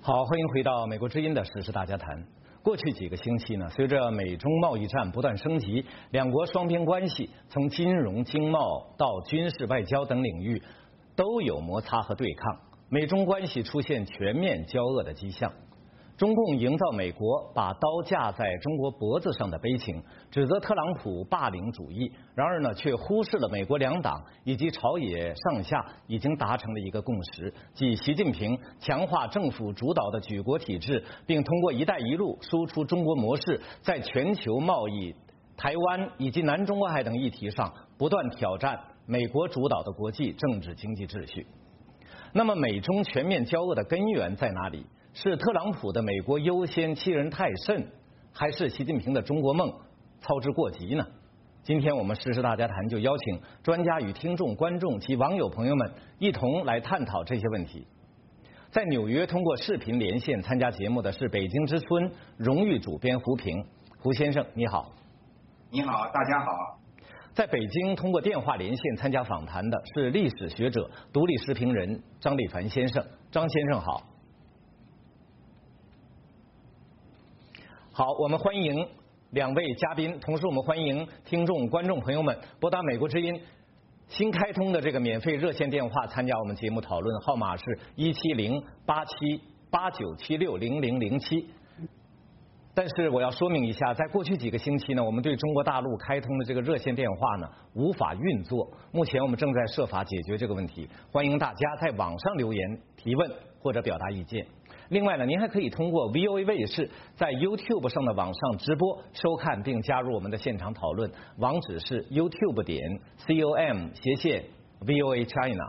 好，欢迎回到美国之音的时事大家谈。过去几个星期呢，随着美中贸易战不断升级，两国双边关系从金融、经贸到军事、外交等领域都有摩擦和对抗，美中关系出现全面交恶的迹象。中共营造美国把刀架在中国脖子上的悲情，指责特朗普霸凌主义，然而呢，却忽视了美国两党以及朝野上下已经达成的一个共识，即习近平强化政府主导的举国体制，并通过“一带一路”输出中国模式，在全球贸易、台湾以及南中国海等议题上不断挑战美国主导的国际政治经济秩序。那么，美中全面交恶的根源在哪里？是特朗普的美国优先欺人太甚，还是习近平的中国梦操之过急呢？今天我们时事大家谈就邀请专家与听众、观众及网友朋友们一同来探讨这些问题。在纽约通过视频连线参加节目的是北京之春荣誉主编胡平，胡先生你好。 你好，大家好。 在北京通过电话连线参加访谈的是历史学者、独立时评人张立凡先生，张先生好。好，我们欢迎两位嘉宾，同时我们欢迎听众、观众朋友们拨打美国之音新开通的这个免费热线电话参加我们节目讨论，号码是1708789760007。但是我要说明一下，在过去几个星期呢，我们对中国大陆开通的这个热线电话呢无法运作，目前我们正在设法解决这个问题，欢迎大家在网上留言提问或者表达意见。另外呢，您还可以通过 VOA 卫视在 YouTube 上的网上直播收看并加入我们的现场讨论，网址是 youtube.com/VOA China。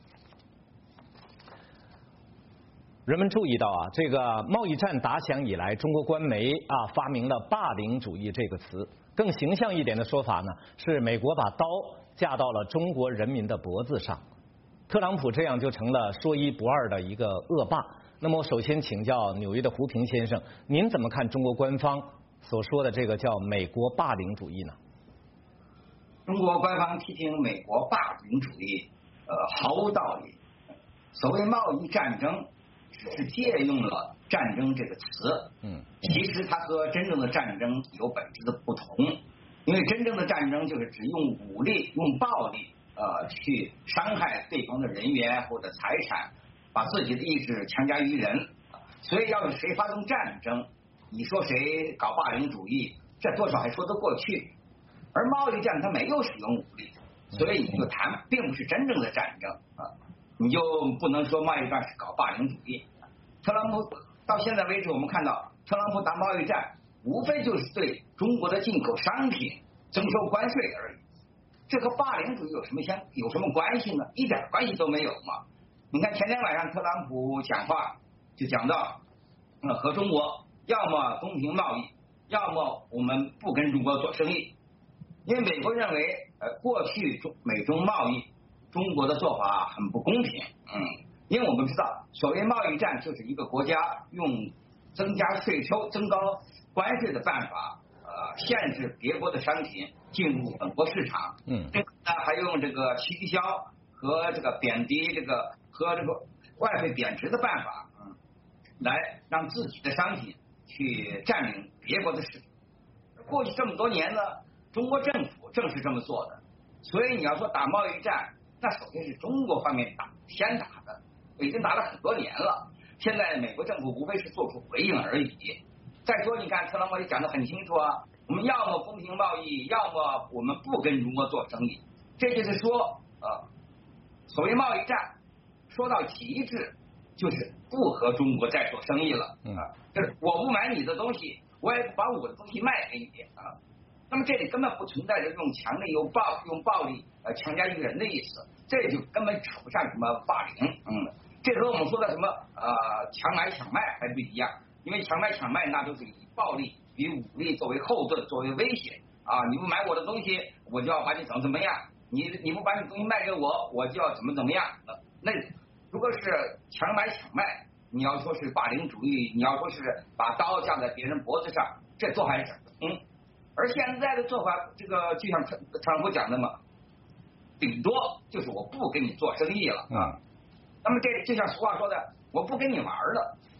人们注意到啊，这个贸易战打响以来，中国官媒发明了霸凌主义这个词，更形象一点的说法呢，是美国把刀架到了中国人民的脖子上。特朗普这样就成了说一不二的一个恶霸。那么我首先请教纽约的胡平先生，您怎么看中国官方所说的这个叫美国霸凌主义呢？ 中国官方批评美国霸凌主义，毫无道理。所谓贸易战争，只是借用了战争这个词，其实它和真正的战争有本质的不同。因为真正的战争就是只用武力、用暴力，去伤害对方的人员或者财产。把自己的意志强加于人，所以要是谁发动战争，你说谁搞霸凌主义，这多少还说得过去。而贸易战它没有使用武力，所以你就谈并不是真正的战争你就不能说贸易战是搞霸凌主义。特朗普到现在为止，我们看到特朗普打贸易战，无非就是对中国的进口商品征收关税而已，这和霸凌主义有什么关系呢？一点关系都没有嘛。你看前天晚上特朗普讲话就讲到，和中国要么公平贸易，要么我们不跟中国做生意。因为美国认为，过去美中贸易中国的做法很不公平，因为我们知道，所谓贸易战就是一个国家用增加税收、增高关税的办法，限制别国的商品进入本国市场，这个呢还用这个倾销和这个贬低和这个外汇贬值的办法，来让自己的商品去占领别国的市场。过去这么多年呢，中国政府正是这么做的。所以你要说打贸易战，那首先是中国方面先打的，已经打了很多年了。现在美国政府无非是做出回应而已。再说，你看特朗普也讲得很清楚啊，我们要么公平贸易，要么我们不跟中国做生意。这就是说，所谓贸易战说到极致，就是不和中国再做生意了就是我不买你的东西，我也不把我的东西卖给你那么这里根本不存在着用强力用暴力强加于人的意思，这就根本扯不上什么霸凌。这和我们说的什么强买强卖还不一样，因为强买强卖那都是以暴力、以武力作为后盾、作为威胁你不买我的东西，我就要把你怎么样。你不把你东西卖给我，我就要怎么样。那如果是强买强卖，你要说是霸凌主义，你要说是把刀架在别人脖子上，这做法是而现在的做法，这个就像特朗普讲的嘛，顶多就是我不跟你做生意了那么这就像俗话说的，我不跟你玩了。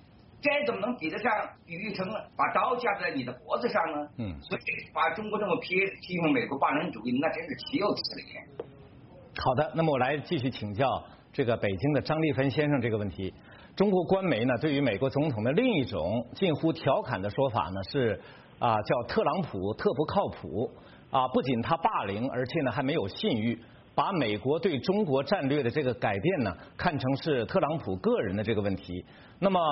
这怎么能比得上比喻成把刀架在你的脖子上呢？所以把中国这么批评美国霸凌主义，那真是岂有此理。 好的，那么我来继续请教这个北京的张立芬先生这个问题。中国官媒呢，对于美国总统的另一种近乎调侃的说法呢，是叫特朗普特不靠谱不仅他霸凌，而且呢还没有信誉，把美国对中国战略的这个改变呢，看成是特朗普个人的这个问题。那么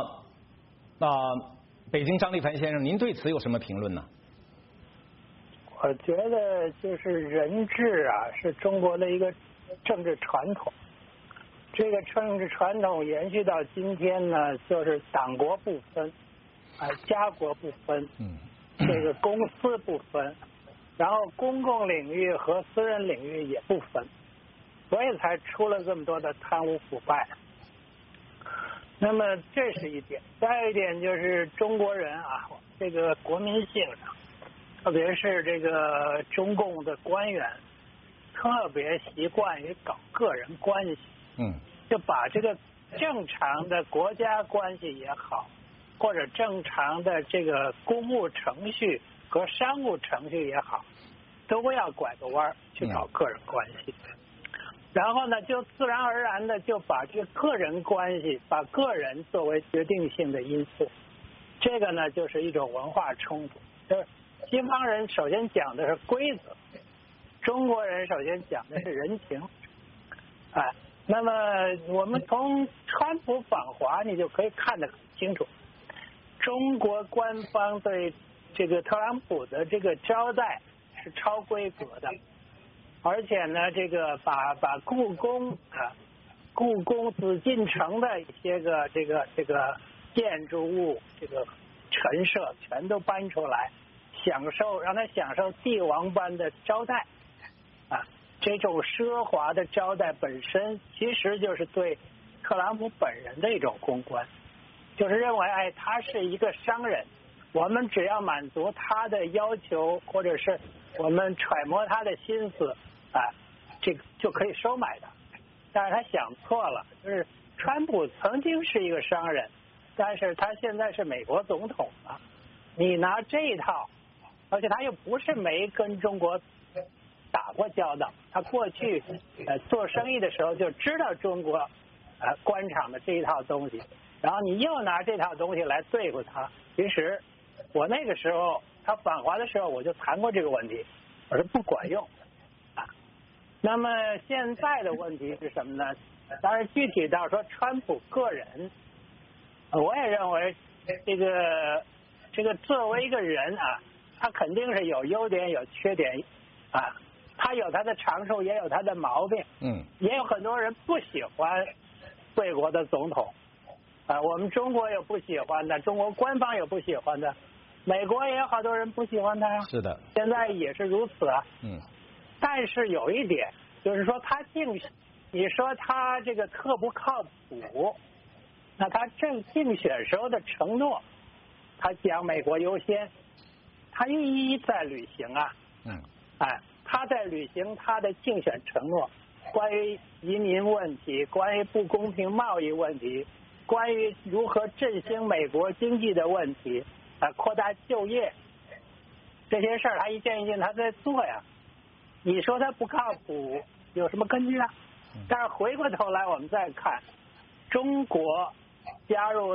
北京张立凡先生，您对此有什么评论呢？ 我觉得就是人治是中国的一个政治传统，这个政治传统延续到今天呢，就是党国不分，家国不分，这个公私不分，然后公共领域和私人领域也不分，所以才出了这么多的贪污腐败。那么这是一点，再一点就是中国人这个国民性上，特别是这个中共的官员，特别习惯于搞个人关系，就把这个正常的国家关系也好，或者正常的这个公务程序和商务程序也好，都要拐个弯去搞个人关系。然后呢，就自然而然的就把这个个人关系，把个人作为决定性的因素，这个呢就是一种文化冲突。就是西方人首先讲的是规则，中国人首先讲的是人情。那么我们从川普访华，你就可以看得很清楚，中国官方对这个特朗普的这个招待是超规格的。而且呢，这个把故宫紫禁城的一些个这个建筑物、这个陈设全都搬出来，让他享受帝王般的招待这种奢华的招待本身其实就是对特朗普本人的一种公关，就是认为他是一个商人，我们只要满足他的要求，或者是我们揣摩他的心思这个就可以收买他。但是他想错了，就是川普曾经是一个商人，但是他现在是美国总统了，你拿这一套，而且他又不是没跟中国打过交道，他过去做生意的时候就知道中国官场的这一套东西，然后你又拿这套东西来对付他。其实我那个时候他访华的时候我就谈过这个问题，我说不管用那么现在的问题是什么呢？当然具体到说川普个人，我也认为这个作为一个人他肯定是有优点有缺点他有他的长处也有他的毛病，也有很多人不喜欢贵国的总统我们中国有不喜欢的，中国官方有不喜欢的，美国也有好多人不喜欢他呀。 是的， 现在也是如此但是有一点就是说你说他这个特不靠谱，那他竞选时候的承诺，他讲美国优先，他一一在履行他在履行他的竞选承诺，关于移民问题，关于不公平贸易问题，关于如何振兴美国经济的问题扩大就业，这些事儿他一件一件他在做呀。你说他不靠谱有什么根据但是回过头来我们再看中国加入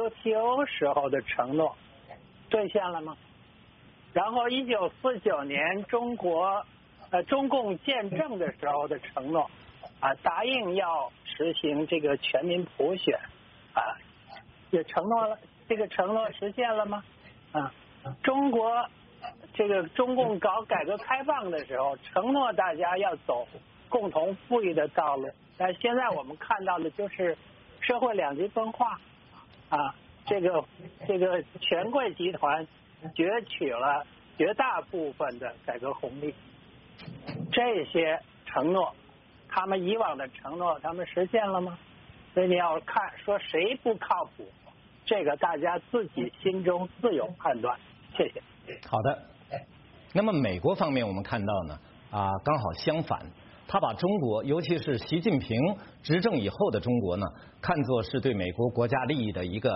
WTO 时候的承诺兑现了吗？然后1949年中共建政的时候的承诺答应要实行这个全民普选也承诺了，这个承诺实现了吗？中共搞改革开放的时候承诺大家要走共同富裕的道路，但现在我们看到的就是社会两极分化这个权贵集团攫取了绝大部分的改革红利，这些承诺他们以往的承诺他们实现了吗？所以你要看说谁不靠谱，这个大家自己心中自有判断。谢谢。 好的，那么美国方面我们看到呢刚好相反，他把中国尤其是习近平执政以后的中国呢看作是对美国国家利益的一个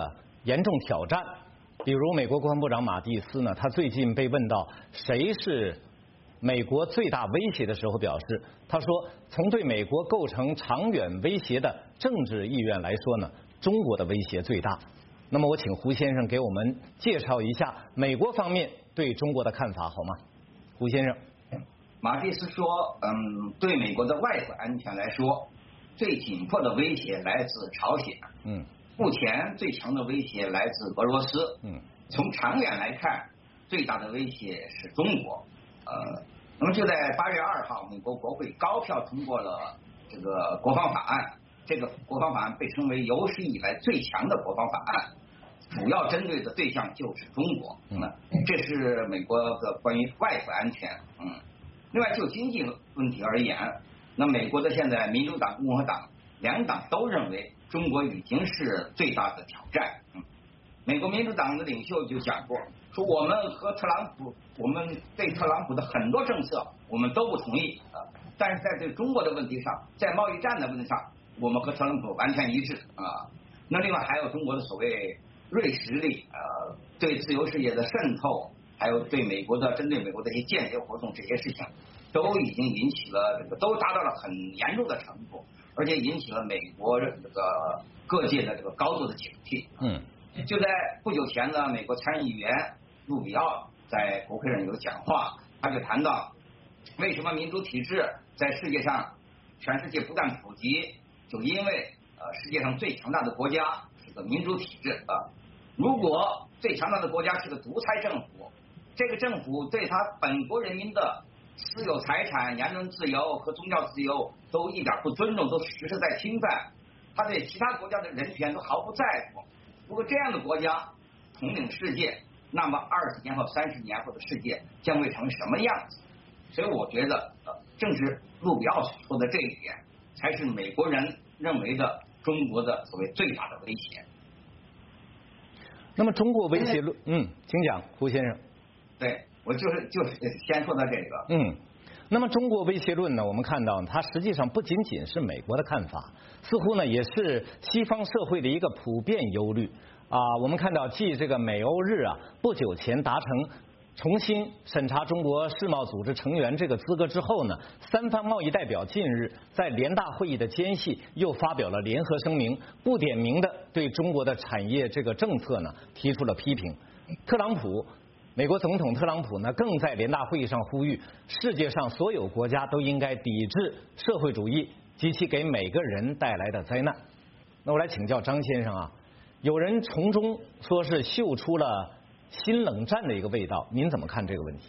严重挑战。比如美国国防部长马蒂斯呢，他最近被问到谁是美国最大威胁的时候，表示他说，从对美国构成长远威胁的政治意愿来说呢，中国的威胁最大。那么我请胡先生给我们介绍一下美国方面对中国的看法好吗？胡先生。 马蒂斯说，对美国的外部安全来说，最紧迫的威胁来自朝鲜。目前最强的威胁来自俄罗斯。从长远来看，最大的威胁是中国。那么就在8月2号，美国国会高票通过了这个国防法案。这个国防法案被称为有史以来最强的国防法案，主要针对的对象就是中国。这是美国的关于外部安全。另外就经济问题而言，那美国的现在民主党、共和党两党都认为中国已经是最大的挑战。美国民主党的领袖就讲过，说我们对特朗普的很多政策我们都不同意，但是在对中国的问题上，在贸易战的问题上，我们和特朗普完全一致。那另外还有中国的所谓锐实力，对自由世界的渗透，还有对美国的针对美国的一些间谍活动，这些事情都已经引起了都达到了很严重的程度，而且引起了美国这个各界的这个高度的警惕。就在不久前呢，美国参议员路比奥在国会上有讲话，他就谈到为什么民主体制在世界上全世界不断普及，就因为世界上最强大的国家是个民主体制。如果最强大的国家是个独裁政府，这个政府对他本国人民的私有财产、言论自由和宗教自由都一点不尊重，都实实在侵犯，他对其他国家的人权都毫不在乎。如果这样的国家统领世界，那么20年后、30年后的世界将会成什么样子？所以我觉得，正是路比奥所说的这一点，才是美国人认为的中国的所谓最大的威胁。 那么中国威胁论，请讲，胡先生。 对，我就是先说到这个。 那么中国威胁论呢，我们看到它实际上不仅仅是美国的看法，似乎呢也是西方社会的一个普遍忧虑。我们看到继这个美欧日不久前达成重新审查中国世贸组织成员这个资格之后呢，三方贸易代表近日在联大会议的间隙又发表了联合声明，不点名的对中国的产业这个政策呢提出了批评。美国总统特朗普呢，更在联大会议上呼吁，世界上所有国家都应该抵制社会主义及其给每个人带来的灾难。那我来请教张先生有人从中说是嗅出了新冷战的一个味道，您怎么看这个问题？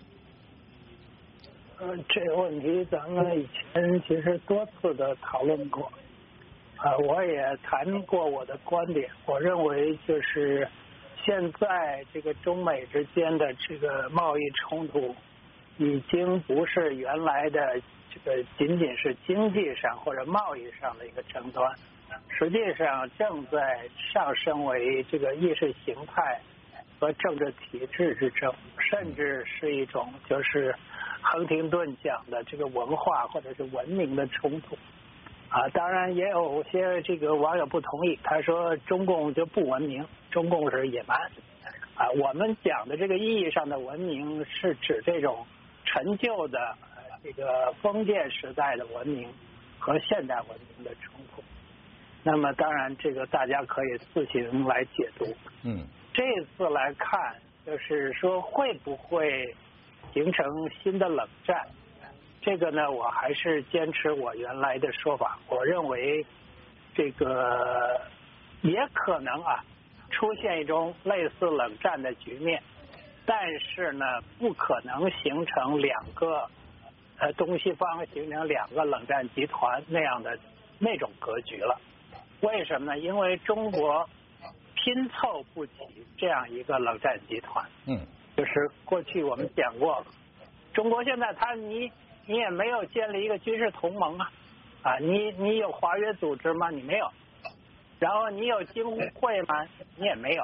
这个问题咱们以前其实多次的讨论过，我也谈过我的观点，我认为就是现在这个中美之间的这个贸易冲突，已经不是原来的这个仅仅是经济上或者贸易上的一个争端，实际上正在上升为这个意识形态和政治体制之争，甚至是一种就是亨廷顿讲的这个文化或者是文明的冲突。当然也有些这个网友不同意，他说中共就不文明，中共是野蛮。我们讲的这个意义上的文明是指这种陈旧的这个封建时代的文明和现代文明的冲突。那么当然这个大家可以自行来解读。这次来看，就是说会不会形成新的冷战？这个呢，我还是坚持我原来的说法。我认为这个也可能出现一种类似冷战的局面，但是呢，不可能形成两个东西方形成两个冷战集团那样的那种格局了。为什么呢？因为中国拼凑不起这样一个冷战集团。就是过去我们讲过，中国现在你也没有建立一个军事同盟你有华约组织吗？你没有。然后你有经会吗？你也没有。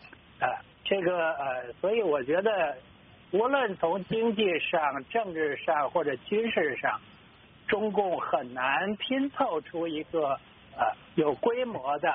所以我觉得无论从经济上、政治上或者军事上，中共很难拼凑出一个有规模的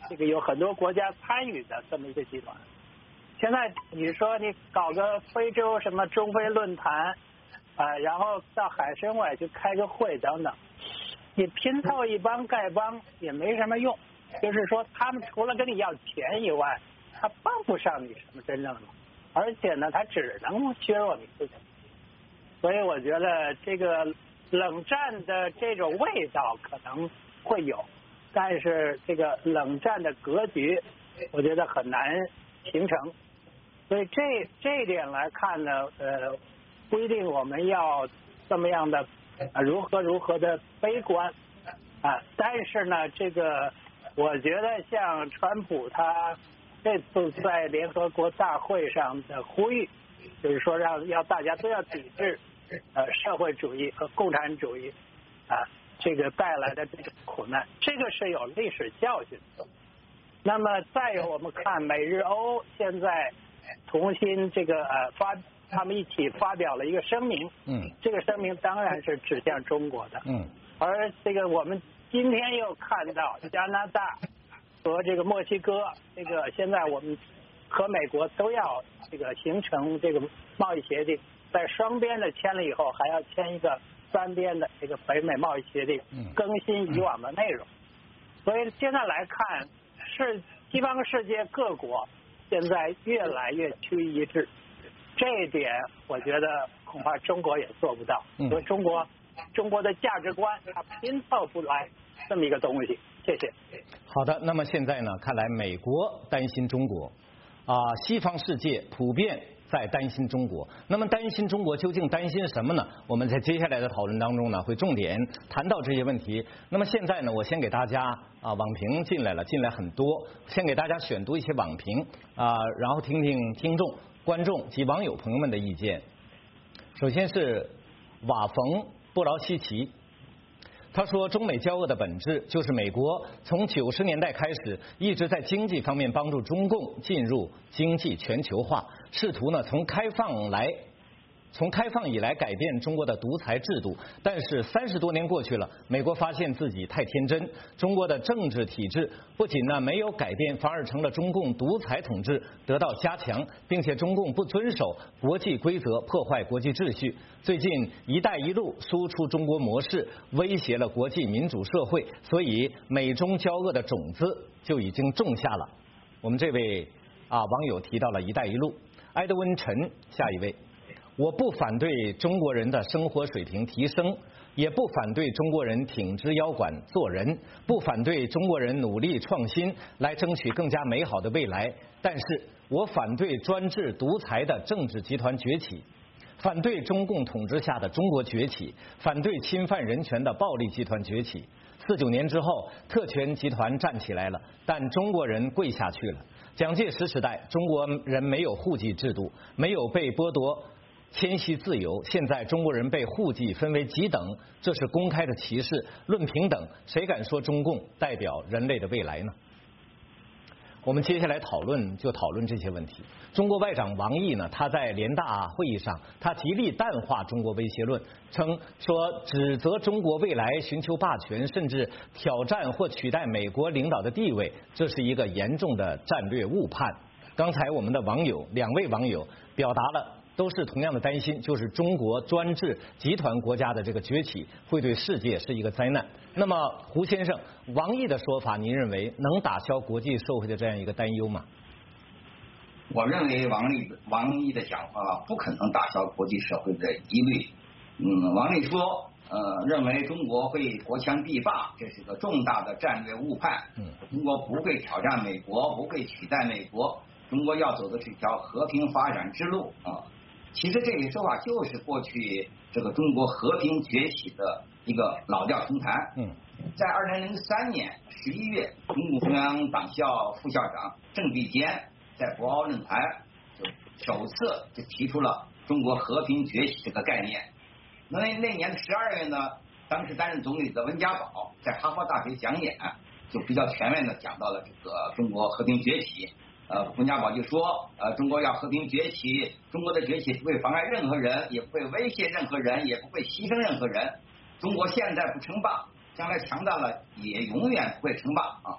这个有很多国家参与的这么一个集团。现在你说你搞个非洲什么中非论坛然后到海参崴去开个会等等，你拼凑一帮丐帮也没什么用，就是说他们除了跟你要钱以外，他帮不上你什么真正的，而且呢，他只能削弱你自己。所以我觉得这个冷战的这种味道可能会有，但是这个冷战的格局，我觉得很难形成。所以这一点来看呢，不一定我们要这么样的如何的悲观但是呢，这个我觉得像川普他这次在联合国大会上的呼吁，就是说要大家都要抵制社会主义和共产主义这个带来的这种苦难，这个是有历史教训的。那么再有我们看美日欧现在重新这个他们一起发表了一个声明，这个声明当然是指向中国的，而这个我们今天又看到加拿大和这个墨西哥，这个现在我们和美国都要这个形成这个贸易协定，在双边的签了以后，还要签一个3边的这个北美贸易协定，更新以往的内容。所以现在来看，是西方世界各国现在越来越趋于一致，这一点我觉得恐怕中国也做不到，因为中国的价值观它拼凑不来这么一个东西。谢谢。 好的，那么现在呢，看来美国担心中国西方世界普遍在担心中国。那么担心中国究竟担心什么呢？我们在接下来的讨论当中呢，会重点谈到这些问题。那么现在呢，我先给大家网评进来很多，先给大家选读一些网评然后听听听众、观众及网友朋友们的意见。首先是瓦冯布劳希奇。他说，中美交恶的本质就是美国从90年代开始一直在经济方面帮助中共进入经济全球化，试图呢从开放以来改变中国的独裁制度。但是30多年过去了，美国发现自己太天真，中国的政治体制不仅呢没有改变，反而成了中共独裁统治得到加强，并且中共不遵守国际规则，破坏国际秩序。最近“一带一路”输出中国模式，威胁了国际民主社会，所以美中交恶的种子就已经种下了。我们这位网友提到了“一带一路”。埃德温陈，下一位。我不反对中国人的生活水平提升，也不反对中国人挺直腰杆做人，不反对中国人努力创新来争取更加美好的未来。但是我反对专制独裁的政治集团崛起，反对中共统治下的中国崛起，反对侵犯人权的暴力集团崛起。49年之后，特权集团站起来了，但中国人跪下去了。蒋介石时代，中国人没有户籍制度，没有被剥夺迁徙自由，现在中国人被户籍分为几等，这是公开的歧视。论平等，谁敢说中共代表人类的未来呢？我们接下来讨论这些问题。中国外长王毅呢，他在联大会议上，他极力淡化中国威胁论，说指责中国未来寻求霸权，甚至挑战或取代美国领导的地位，这是一个严重的战略误判。刚才我们的2位网友表达了都是同样的担心，就是中国专制集团国家的这个崛起会对世界是一个灾难。那么胡先生，王毅的说法您认为能打消国际社会的这样一个担忧吗？ 我认为王毅的讲话不可能打消国际社会的疑虑。王毅说认为中国会国强必霸，这是个重大的战略误判。中国不会挑战美国，不会取代美国，中国要走的是一条和平发展之路其实这个说法就是过去这个中国和平崛起的一个老调重弹。在2003年11月，中共中央党校副校长郑必坚在博鳌论坛就首次就提出了中国和平崛起这个概念。那年的12月呢，当时担任总理的温家宝在哈佛大学讲演，就比较全面的讲到了这个中国和平崛起。温家宝就说，中国要和平崛起，中国的崛起不会妨碍任何人，也不会威胁任何人，也不会牺牲任何人。中国现在不称霸，将来强大了也永远不会称霸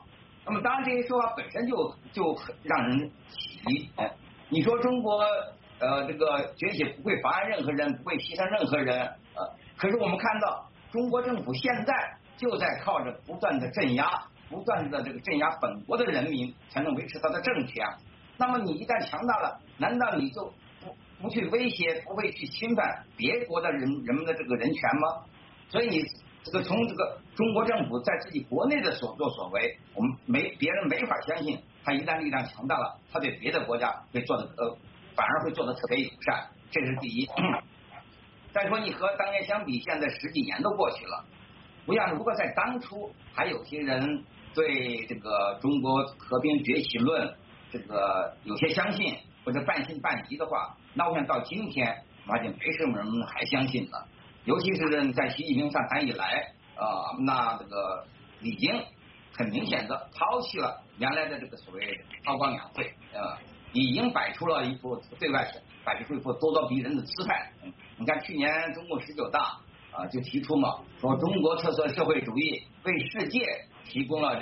那么当然这些说法本身就很让人起疑。你说中国这个崛起不会妨碍任何人，不会牺牲任何人，可是我们看到中国政府现在就在靠着不断的镇压，不断的这个镇压本国的人民，才能维持他的政权。那么你一旦强大了，难道你就不去威胁，不会去侵犯别国的人们的这个人权吗？所以你这个从这个中国政府在自己国内的所作所为，我们别人没法相信，他一旦力量强大了，他对别的国家会做的反而会做的特别友善，这是第一。再说你和当年相比，现在10几年都过去了。不像如果在当初还有些人对这个中国和平崛起论这个有些相信或者半信半疑的话，那我想到今天发现没什么人还相信了。尤其是在习近平上台以来，那这个已经很明显的抛弃了原来的这个所谓韬光养晦，已经摆出了一副对外摆出一副咄咄逼人的姿态。你看去年中共19大就提出嘛，说中国特色社会主义为世界提供了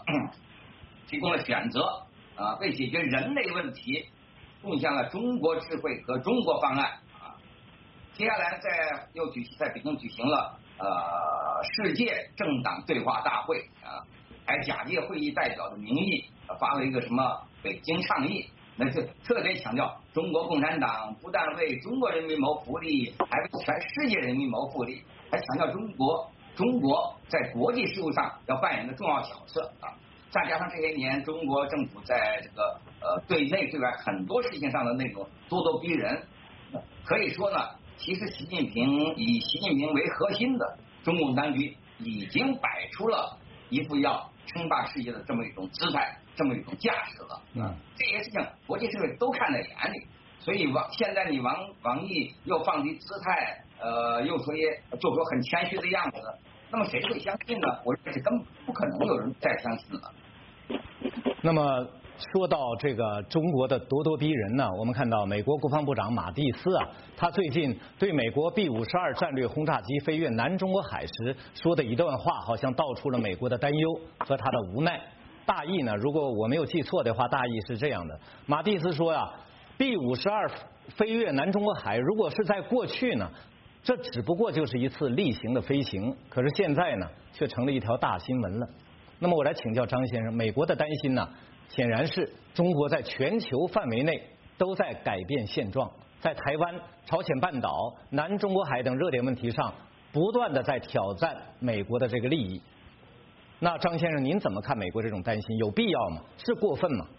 选择，为解决人类问题贡献了中国智慧和中国方案。接下来在北京举行了世界政党对话大会，还假借会议代表的名义发了一个什么北京倡议，那就特别强调中国共产党不但为中国人民谋福利，还为全世界人民谋福利，还强调中国在国际事务上要扮演的重要角色。再加上这些年中国政府在这个对内对外很多事情上的那种咄咄逼人，可以说呢，其实以习近平为核心的中共当局已经摆出了一副要称霸世界的这么一种姿态，这么一种架势了。这些事情国际社会都看在眼里，所以现在你王毅又放低姿态，又做出很谦虚的样子，那么谁会相信呢？我认为是根本不可能有人再相信了。 那么说到这个中国的咄咄逼人呢，我们看到美国国防部长马蒂斯他最近对美国 B-52战略轰炸机飞越南中国海时说的一段话，好像道出了美国的担忧和他的无奈。大意呢，如果我没有记错的话，大意是这样的：马蒂斯说B-52飞越南中国海，如果是在过去呢，这只不过就是一次例行的飞行，可是现在呢，却成了一条大新闻了。那么我来请教张先生，美国的担心呢，显然是中国在全球范围内都在改变现状，在台湾、朝鲜半岛、南中国海等热点问题上，不断的在挑战美国的这个利益。那张先生，您怎么看美国这种担心？有必要吗？是过分吗？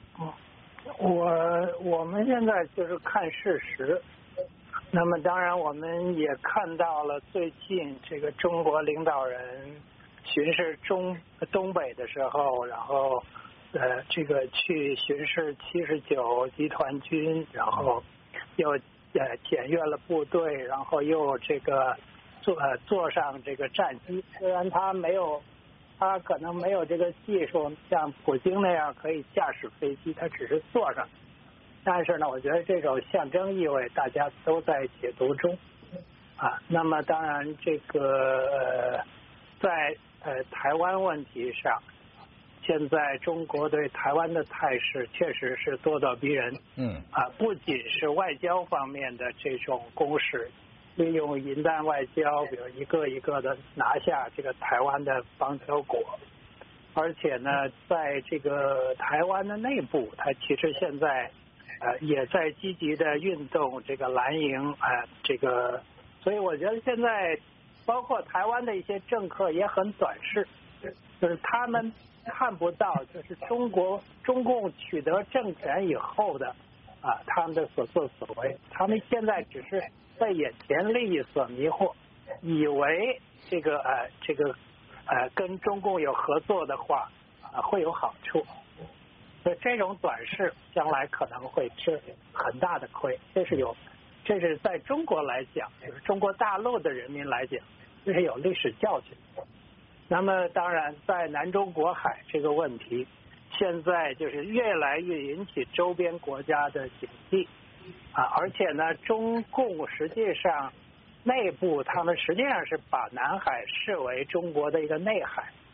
我们现在就是看事实。那么当然，我们也看到了最近这个中国领导人巡视东北的时候，然后这个去巡视79集团军，然后又检阅了部队，然后又这个坐上这个战机。虽然他可能没有这个技术像普京那样可以驾驶飞机，他只是坐上。但是呢，我觉得这种象征意味大家都在解读中那么当然这个在台湾问题上，现在中国对台湾的态势确实是咄咄逼人。不仅是外交方面的这种攻势，利用银弹外交，比如一个一个的拿下这个台湾的邦交国，而且呢，在这个台湾的内部，它其实现在也在积极的运动这个蓝营这个，所以我觉得现在包括台湾的一些政客也很短视，就是他们看不到就是中共取得政权以后的他们的所作所为，他们现在只是被眼前利益所迷惑，以为这个跟中共有合作的话会有好处。所以这种短视将来可能会吃很大的亏，这是在中国来讲，就是中国大陆的人民来讲，这是有历史教训。那么当然在南中国海这个问题，现在就是越来越引起周边国家的警惕而且呢，中共实际上内部他们实际上是把南海视为中国的一个内海。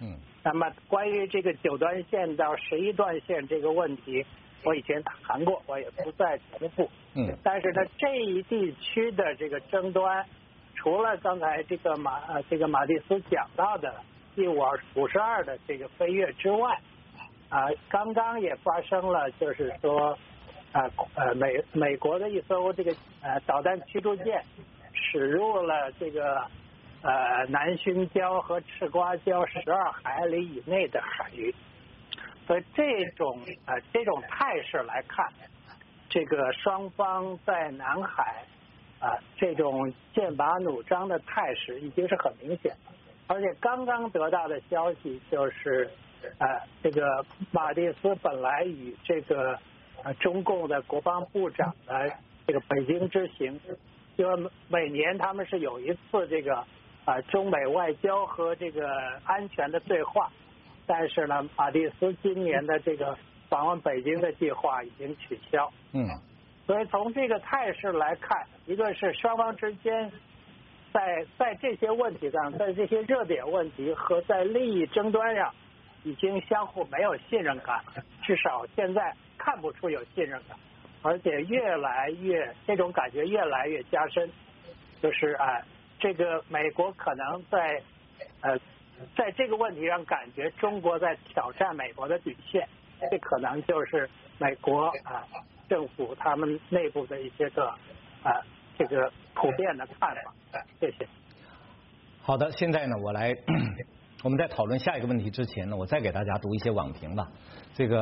那么关于这个9段线到11段线这个问题，我以前谈过，我也不再重复。但是呢，这一地区的这个争端，除了刚才这个马蒂斯讲到的第52的这个飞跃之外，刚刚也发生了，就是说，美国的一艘这个导弹驱逐舰驶入了这个南薰礁和赤瓜礁12海里以内的海域，所以这种态势来看，这个双方在南海这种剑拔弩张的态势已经是很明显的，而且刚刚得到的消息就是这个马蒂斯本来与这个中共的国防部长的这个北京之行，就每年他们是有一次这个中美外交和这个安全的对话，但是呢，马蒂斯今年的这个访问北京的计划已经取消。所以从这个态势来看，一个是双方之间在这些问题上，在这些热点问题和在利益争端上，已经相互没有信任感，至少现在看不出有信任感，而且这种感觉越来越加深，就是这个美国可能在这个问题上感觉中国在挑战美国的底线，这可能就是美国政府他们内部的一些这个普遍的看法。谢谢。 好的，现在呢，我们在讨论下一个问题之前呢，我再给大家读一些网评吧。这个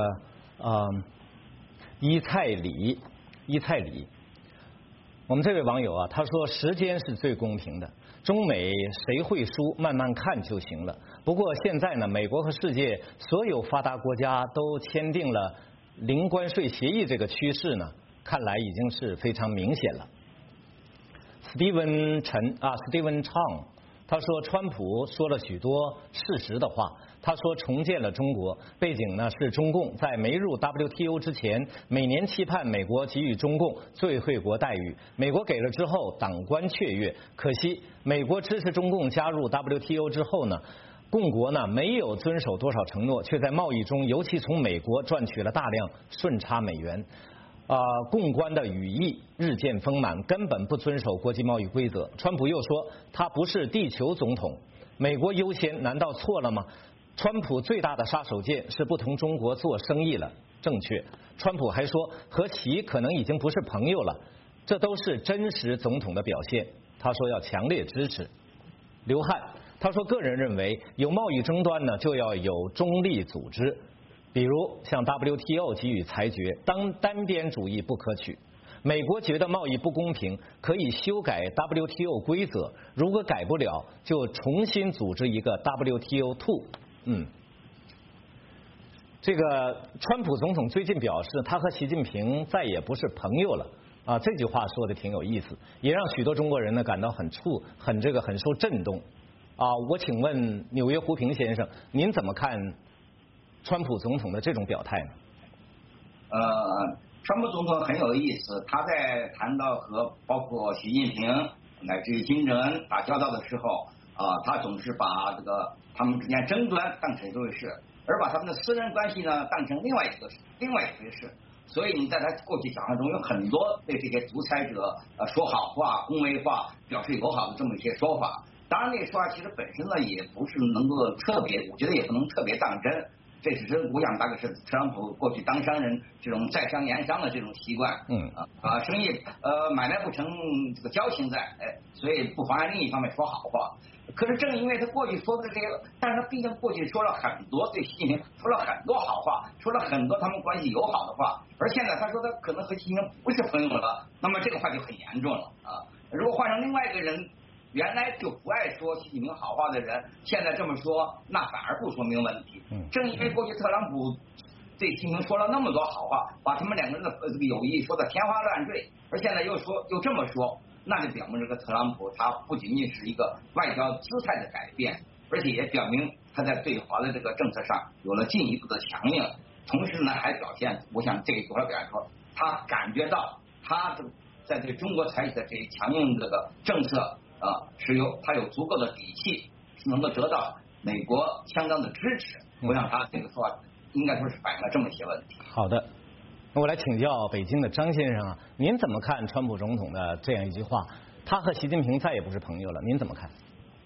伊菜里，我们这位网友他说时间是最公平的，中美谁会输慢慢看就行了。不过现在呢，美国和世界所有发达国家都签订了零关税协议，这个趋势呢，看来已经是非常明显了。Steven Chang，他说川普说了许多事实的话。他说重建了中国，背景呢是中共在没入 WTO 之前，每年期盼美国给予中共最惠国待遇，美国给了之后党官雀跃。可惜美国支持中共加入 WTO 之后呢，共国呢没有遵守多少承诺，却在贸易中，尤其从美国赚取了大量顺差美元。共官的羽翼日渐丰满，根本不遵守国际贸易规则。川普又说他不是地球总统，美国优先，难道错了吗？川普最大的杀手锏是不同中国做生意了，正确。川普还说和习可能已经不是朋友了，这都是真实总统的表现。他说要强烈支持。刘汉他说个人认为有贸易争端呢，就要有中立组织，比如向 WTO 给予裁决，单边主义不可取。美国觉得贸易不公平，可以修改 WTO 规则，如果改不了，就重新组织一个 WTO2。这个川普总统最近表示，他和习近平再也不是朋友了这句话说的挺有意思，也让许多中国人呢感到很受震动我请问纽约胡平先生，您怎么看川普总统的这种表态呢？ 川普总统很有意思，他在谈到和包括习近平乃至于金正恩打交道的时候他总是把这个他们之间争端当成一回事，而把他们的私人关系呢当成另外一回事。所以你在他过去讲话中有很多对这些独裁者说好话、恭维话、表示友好的这么一些说法。当然，那个说法其实本身呢也不是能够特别，我觉得也不能特别当真。这只是我想大概是特朗普过去当商人这种在商言商的这种习惯，生意买卖不成这个交情在，所以不妨碍另一方面说好话。可是正因为他过去说的这些，但是他毕竟过去说了很多对习近平说了很多好话，说了很多他们关系友好的话，而现在他说他可能和习近平不是朋友了，那么这个话就很严重了如果换成另外一个人，原来就不爱说习近平好话的人，现在这么说，那反而不说明问题。正因为过去特朗普对习近平说了那么多好话，把他们两个人的这个友谊说的天花乱坠，而现在又这么说，那就表明这个特朗普他不仅仅是一个外交姿态的改变，而且也表明他在对华的这个政策上有了进一步的强硬。同时呢，还表现，我想这个主要表现说，他感觉到他在对中国采取的这些强硬这个政策他有足够的底气，是能够得到美国相当的支持。我想他这个说法应该说是反映了这么些问题。 好的，那我来请教北京的张先生啊，您怎么看川普总统的这样一句话？他和习近平再也不是朋友了，您怎么看？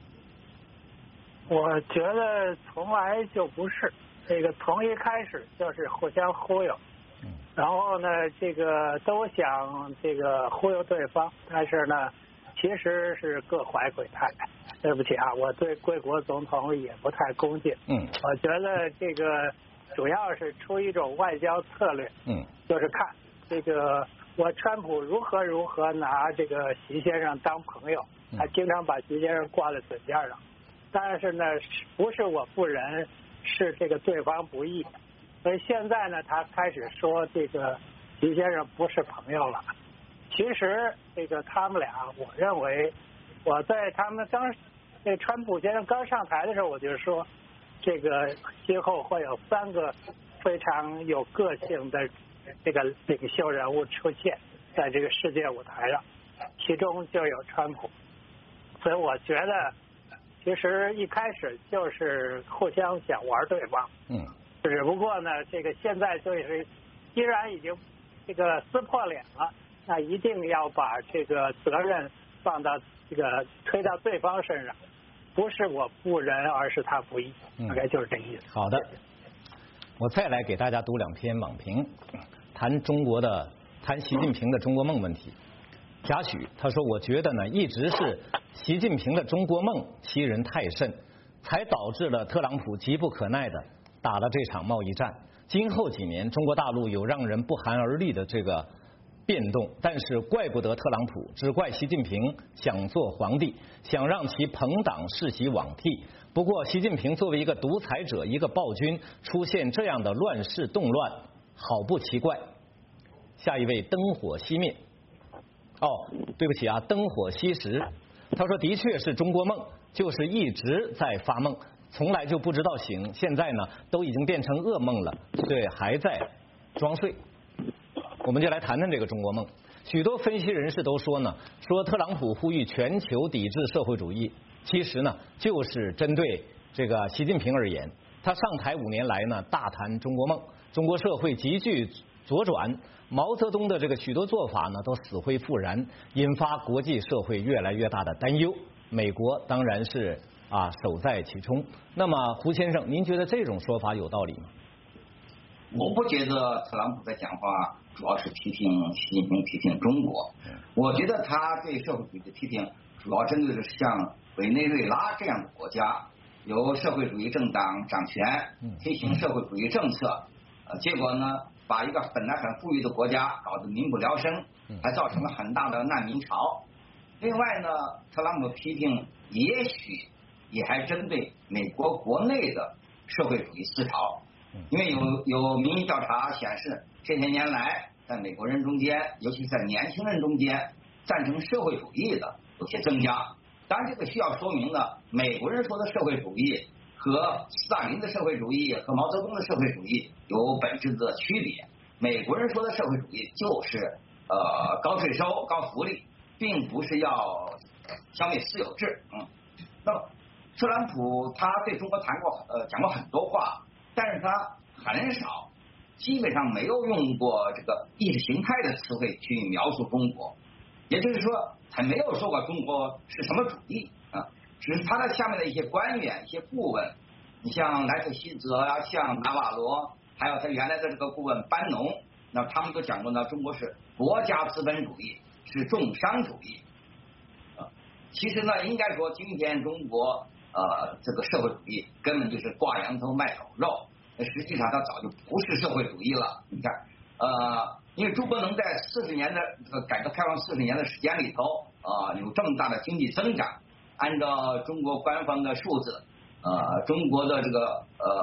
我觉得从来就不是，这个从一开始就是互相忽悠，然后呢，这个都想这个忽悠对方，但是呢，其实是各怀鬼胎。对不起啊，我对贵国总统也不太恭敬。我觉得这个主要是出一种外交策略。就是看这个我川普如何拿这个习先生当朋友，他经常把习先生挂在嘴边上。但是呢，不是我不仁，是这个对方不义。所以现在呢，他开始说这个习先生不是朋友了。其实这个他们俩，我认为我在他们这川普先生刚上台的时候，我就说，这个今后会有3个非常有个性的这个领袖人物出现在这个世界舞台上，其中就有川普。所以我觉得，其实一开始就是互相想玩对方。只不过呢，这个现在就是既然已经这个撕破脸了，那一定要把这个责任放到这个推到对方身上。不是我不仁，而是他不义，大概就是这意思。 好的，我再来给大家读2篇网评，谈习近平的中国梦问题。贾诩他说，我觉得呢，一直是习近平的中国梦欺人太甚，才导致了特朗普急不可耐的打了这场贸易战。今后几年，中国大陆有让人不寒而栗的这个变动，但是怪不得特朗普，只怪习近平想做皇帝，想让其朋党世袭罔替。不过习近平作为一个独裁者，一个暴君，出现这样的乱世动乱，好不奇怪。下一位灯火熄灭，对不起啊，灯火熄时。他说的确是中国梦，就是一直在发梦，从来就不知道醒，现在呢都已经变成噩梦了，对，还在装睡。我们就来谈谈这个中国梦。许多分析人士都说呢，说特朗普呼吁全球抵制社会主义，其实呢就是针对这个习近平而言。他上台5年来呢，大谈中国梦，中国社会急剧左转，毛泽东的这个许多做法呢都死灰复燃，引发国际社会越来越大的担忧。美国当然是首在其中。那么胡先生，您觉得这种说法有道理吗？ 我不觉得特朗普的讲话主要是批评习近平、批评中国。我觉得他对社会主义的批评主要针对的是像委内瑞拉这样的国家，由社会主义政党掌权，推行社会主义政策，结果呢，把一个本来很富裕的国家搞得民不聊生，还造成了很大的难民潮。另外呢，特朗普批评也许也还针对美国国内的社会主义思潮。因为有民意调查显示，这些年来在美国人中间，尤其是在年轻人中间，赞成社会主义的有些增加。当然，这个需要说明呢，美国人说的社会主义和斯大林的社会主义和毛泽东的社会主义有本质的区别。美国人说的社会主义就是高税收、高福利，并不是要消灭私有制。那么特朗普他对中国讲过很多话。但是他很少，基本上没有用过这个意识形态的词汇去描述中国，也就是说，他没有说过中国是什么主义只是他的下面的一些官员、一些顾问，你像莱特希泽像纳瓦罗，还有他原来的这个顾问班农，那他们都讲过呢，中国是国家资本主义，是重商主义其实呢，应该说今天中国这个社会主义根本就是挂羊头卖狗肉，实际上它早就不是社会主义了。你看，因为中国能在40年的这个改革开放40年的时间里头有这么大的经济增长，按照中国官方的数字，中国的这个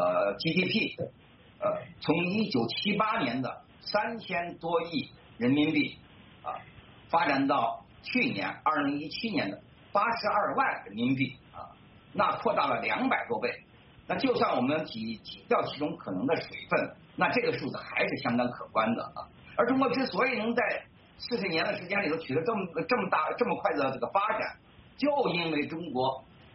GDP，从1978年的3000多亿人民币发展到去年2017年的82万人民币那扩大了200多倍。那就算我们挤掉其中可能的水分，那这个数字还是相当可观的而中国之所以能在40年的时间里头取得这么快的这个发展，就因为中国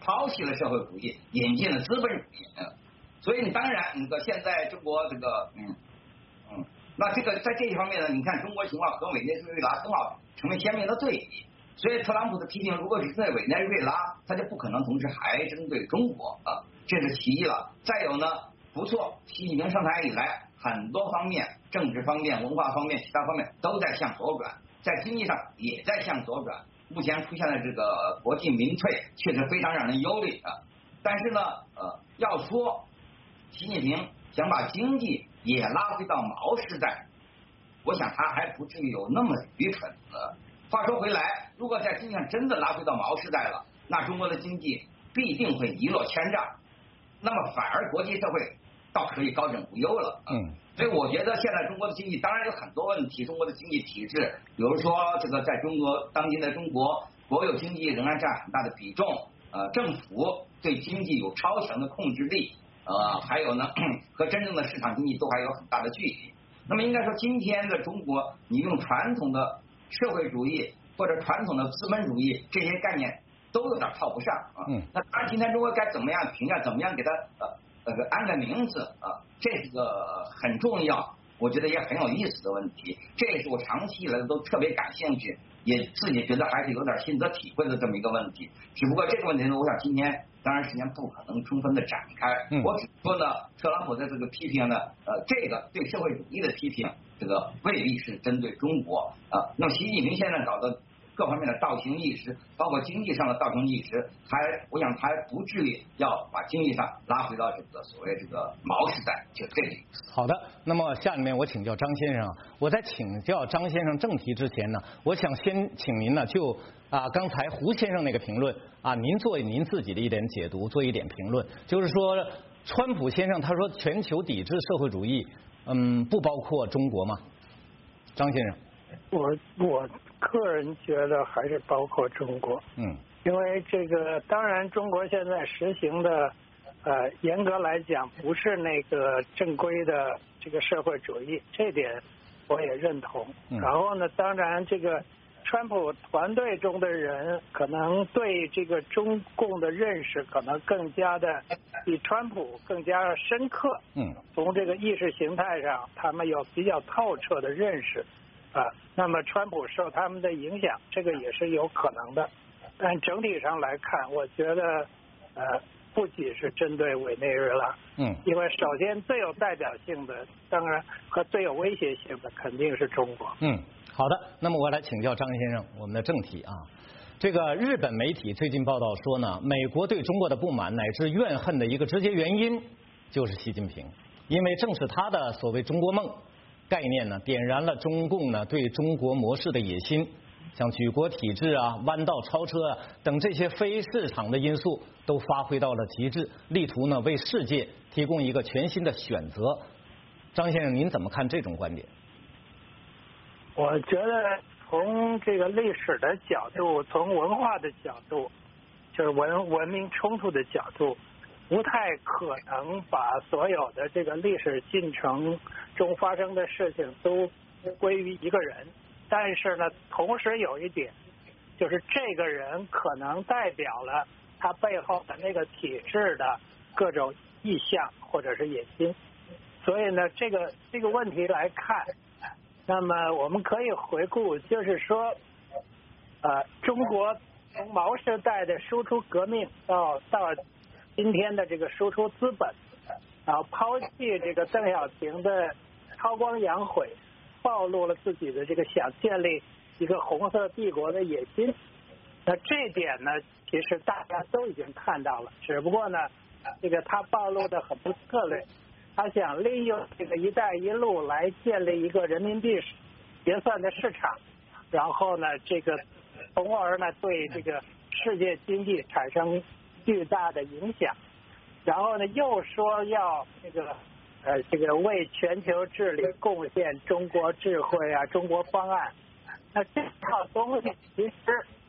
抛弃了社会主义，引进了资本主义。所以你当然现在中国这个那这个在这一方面呢，你看中国情况和委内瑞拉正好成为鲜明的对比。所以特朗普的批评如果是针对委内瑞拉，他就不可能同时还针对中国啊，这是其一了。再有呢，不错，习近平上台以来，很多方面，政治方面、文化方面、其他方面都在向左转，在经济上也在向左转。目前出现的这个国进民退，确实非常让人忧虑啊。但是呢，要说习近平想把经济也拉回到毛时代，我想他还不至于有那么愚蠢。话说回来，如果在经济上真的拉回到毛时代了，那中国的经济必定会一落千丈，那么反而国际社会倒可以高枕无忧了。所以我觉得现在中国的经济当然有很多问题，中国的经济体制，比如说这个在中国当今的中国，国有经济仍然占很大的比重，政府对经济有超强的控制力，还有呢和真正的市场经济都还有很大的距离。那么应该说今天的中国，你用传统的社会主义或者传统的资本主义这些概念都有点套不上啊。那当然今天中国该怎么样评价，怎么样给它安个名字啊，这是个很重要，我觉得也很有意思的问题。这也是我长期以来都特别感兴趣，也自己觉得还是有点心得体会的这么一个问题。只不过这个问题呢，我想今天当然时间不可能充分的展开，我只说呢，特朗普的这个批评呢，这个对社会主义的批评，这个未必是针对中国啊。那么习近平现在搞的各方面的倒行逆施，包括经济上的倒行逆施，我想他还不至于要把经济上拉回到这个所谓这个毛时代，就这个意思。 好的，那么下面我请教张先生。我在请教张先生正题之前呢，我想先请您呢就刚才胡先生那个评论您做您自己的一点解读，做一点评论，就是说川普先生他说全球抵制社会主义，不包括中国吗？张先生， 我个人觉得还是包括中国，因为这个当然中国现在实行的严格来讲不是那个正规的这个社会主义，这点我也认同。然后呢，当然这个川普团队中的人可能对这个中共的认识可能更加的比川普更加深刻，从这个意识形态上他们有比较透彻的认识那么川普受他们的影响，这个也是有可能的。但整体上来看，我觉得不仅是针对委内瑞拉，因为首先最有代表性的，当然和最有威胁性的肯定是中国。 好的，那么我来请教张先生，我们的正题这个日本媒体最近报道说呢，美国对中国的不满乃至怨恨的一个直接原因就是习近平，因为正是他的所谓中国梦概念呢，点燃了中共呢对中国模式的野心，像举国体制弯道超车等这些非市场的因素都发挥到了极致，力图呢为世界提供一个全新的选择。张先生，您怎么看这种观点？ 我觉得从这个历史的角度，从文化的角度，就是文明冲突的角度，不太可能把所有的这个历史进程中发生的事情都归于一个人。但是呢，同时有一点，就是这个人可能代表了他背后的那个体制的各种意向或者是野心。所以呢，这个问题来看，那么我们可以回顾，就是说中国从毛时代的输出革命到今天的这个输出资本，然后抛弃这个邓小平的韬光养晦，暴露了自己的这个想建立一个红色帝国的野心。那这点呢，其实大家都已经看到了，只不过呢，这个他暴露的很不策略，他想利用这个“一带一路”来建立一个人民币结算的市场，然后呢，从而呢对这个世界经济产生巨大的影响，然后呢又说要这个为全球治理贡献中国智慧中国方案。那这套东西其实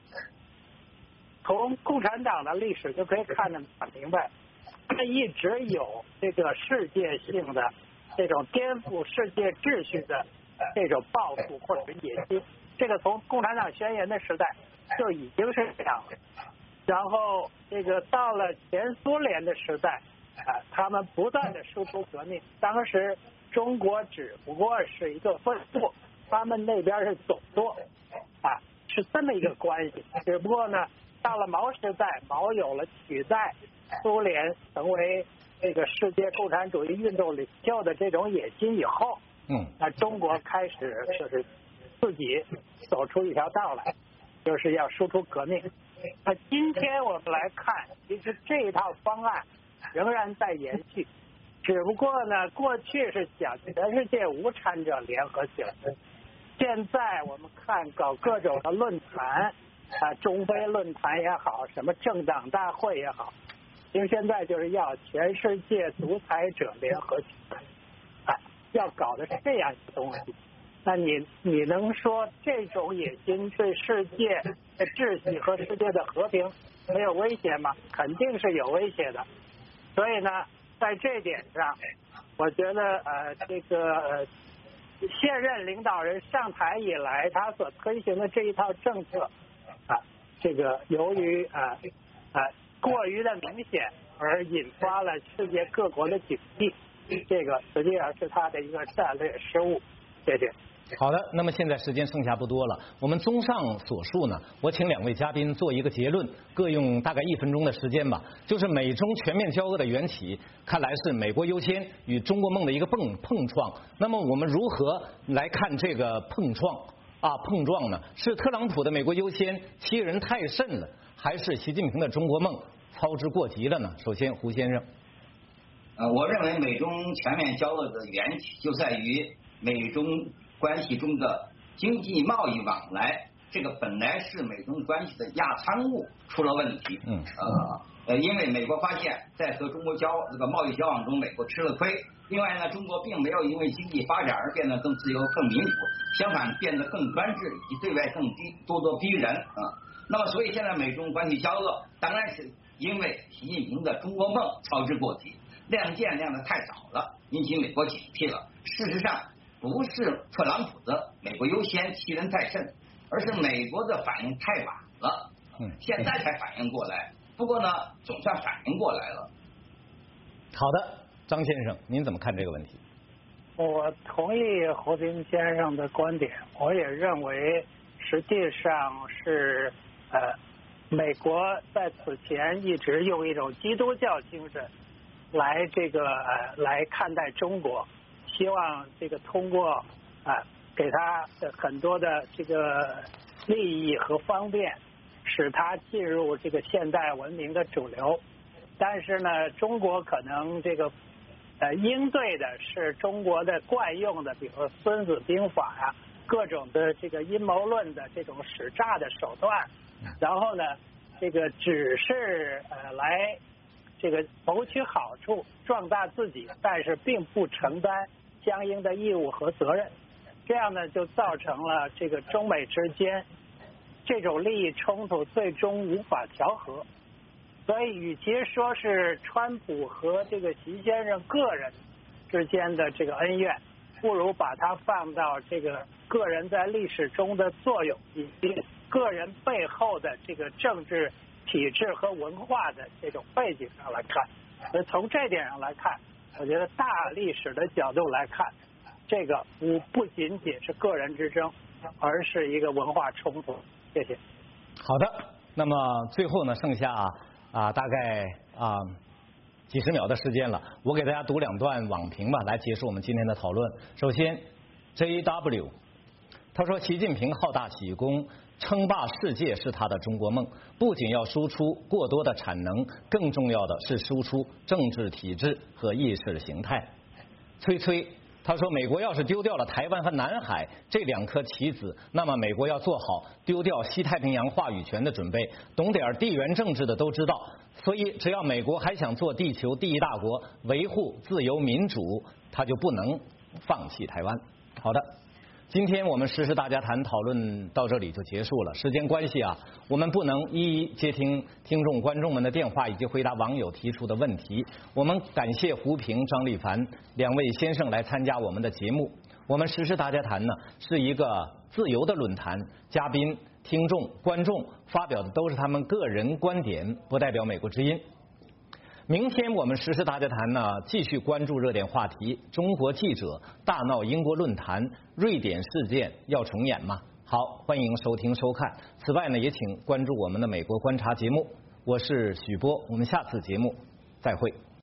从共产党的历史就可以看得很明白，它一直有这个世界性的这种颠覆世界秩序的这种抱负或者野心。这个从共产党宣言的时代就已经是这样了。 然后这个到了前苏联的时代，他们不断的输出革命。当时中国只不过是一个分部，他们那边是总舵，是这么一个关系。只不过呢，到了毛时代，毛有了取代苏联成为这个世界共产主义运动领袖的这种野心以后，那中国开始就是自己走出一条道来，就是要输出革命。那今天我们来看，其实这一套方案仍然在延续，只不过呢，过去是讲全世界无产者联合起来，现在我们看搞各种的论坛，中非论坛也好，什么政党大会也好，因为现在就是要全世界独裁者联合起来，要搞的是这样一个东西。那你能说这种野心对世界的秩序和世界的和平没有威胁吗？肯定是有威胁的。所以呢，在这点上，我觉得这个现任领导人上台以来，他所推行的这一套政策这个由于过于的明显，而引发了世界各国的警惕，这个实际上是他的一个战略失误。谢谢。 好的，那么现在时间剩下不多了，我们综上所述呢，我请两位嘉宾做一个结论，各用大概1分钟的时间吧。就是美中全面交恶的缘起，看来是美国优先与中国梦的一个碰撞。那么我们如何来看这个碰撞呢？是特朗普的美国优先欺人太甚了，还是习近平的中国梦操之过急了呢？首先，胡先生。 我认为美中全面交恶的缘起就在于美中关系中的经济贸易往来，这个本来是美中关系的压舱物出了问题。因为美国发现，在和中国这个贸易交往中，美国吃了亏。另外呢，中国并没有因为经济发展而变得更自由、更民主，相反变得更专制，以及对外更咄咄逼人那么，所以现在美中关系交恶，当然是因为习近平的中国梦操之过急，亮剑亮得太早了，引起美国警惕了。事实上，不是特朗普的美国优先欺人太甚，而是美国的反应太晚了，现在才反应过来。不过呢，总算反应过来了。 好的，张先生，您怎么看这个问题？ 我同意胡斌先生的观点，我也认为实际上是美国在此前一直用一种基督教精神来来看待中国，希望这个通过给他很多的这个利益和方便，使他进入这个现代文明的主流。但是呢，中国可能这个应对的是中国的惯用的，比如说《孙子兵法》各种的这个阴谋论的这种使诈的手段，然后呢，这个只是来这个谋取好处，壮大自己，但是并不承担相应的义务和责任，这样呢就造成了这个中美之间这种利益冲突最终无法调和。所以与其说是川普和这个习先生个人之间的这个恩怨，不如把它放到这个个人在历史中的作用以及个人背后的这个政治体制和文化的这种背景上来看。所以从这点上来看，我觉得大历史的角度来看，这个不仅仅是个人之争，而是一个文化冲突。谢谢。 好的，那么最后呢，剩下大概几十秒的时间了，我给大家读2段网评吧，来结束我们今天的讨论。首先 JW 他说，习近平好大喜功，称霸世界是他的中国梦，不仅要输出过多的产能，更重要的是输出政治体制和意识形态。崔崔他说，美国要是丢掉了台湾和南海这2颗棋子，那么美国要做好丢掉西太平洋话语权的准备。懂点地缘政治的都知道，所以只要美国还想做地球第一大国，维护自由民主，他就不能放弃台湾。好的，今天我们时事大家谈讨论到这里就结束了。时间关系我们不能一一接听听众观众们的电话以及回答网友提出的问题。我们感谢胡平、张立凡2位先生来参加我们的节目。我们时事大家谈呢是一个自由的论坛，嘉宾听众、观众发表的都是他们个人观点，不代表美国之音。明天我们时事大家谈呢，继续关注热点话题：中国记者大闹英国论坛，瑞典事件要重演吗？好，欢迎收听收看。此外呢，也请关注我们的美国观察节目。我是许波，我们下次节目再会。